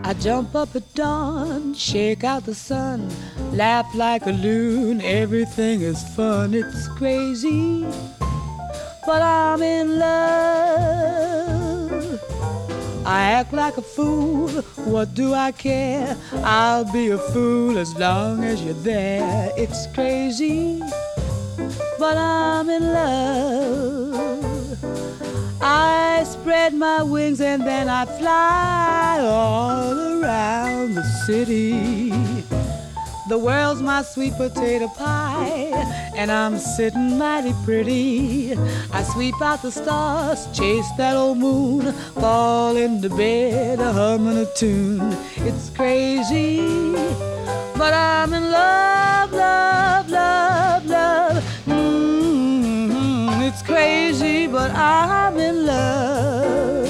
I jump up at dawn, shake out the sun, laugh like a loon, everything is fun. It's crazy, but I'm in love. I act like a fool, what do I care? I'll be a fool as long as you're there. It's crazy, but I'm in love. I spread my wings and then I fly all around the city. The world's my sweet potato pie, and I'm sitting mighty pretty. I sweep out the stars, chase that old moon, fall into bed humming a tune. It's crazy, but I'm in love, love, love, love. It's crazy, but I'm in love.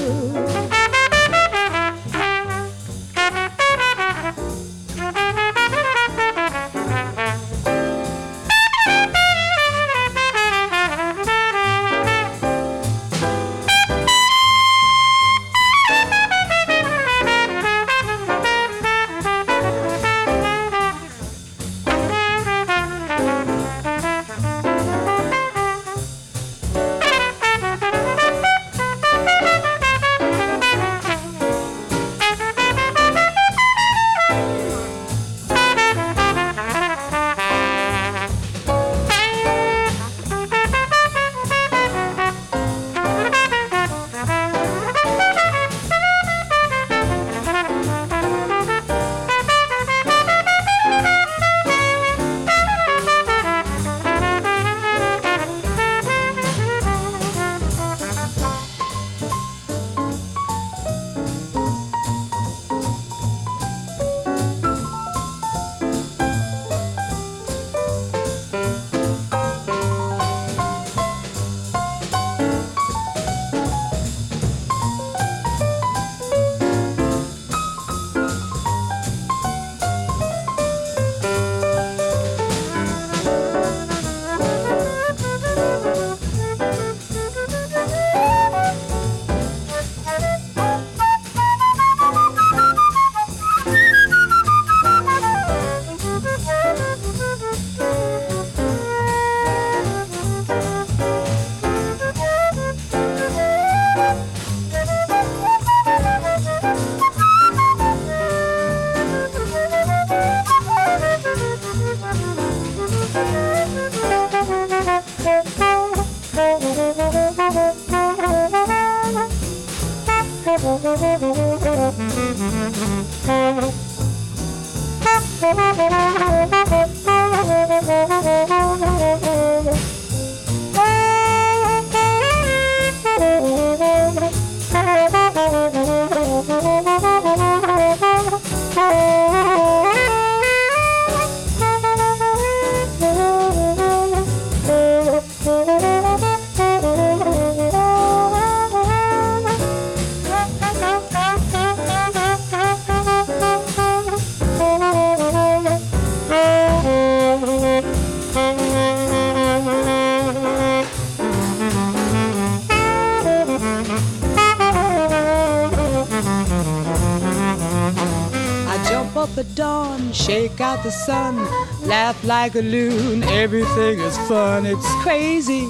Up at dawn, shake out the sun, laugh like a loon, everything is fun. It's crazy,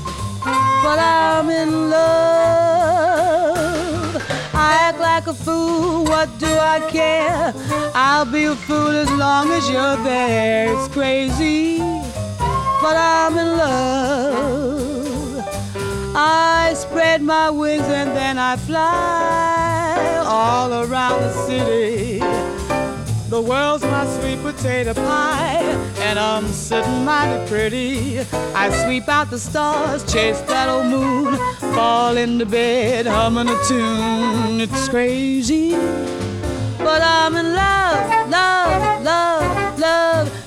but I'm in love. I act like a fool, what do I care? I'll be a fool as long as you're there. It's crazy, but I'm in love. I spread my wings and then I fly all around the city. The world's my sweet potato pie, and I'm sitting mighty pretty. I sweep out the stars, chase that old moon, fall into bed humming a tune. It's crazy, but I'm in love, love, love, love.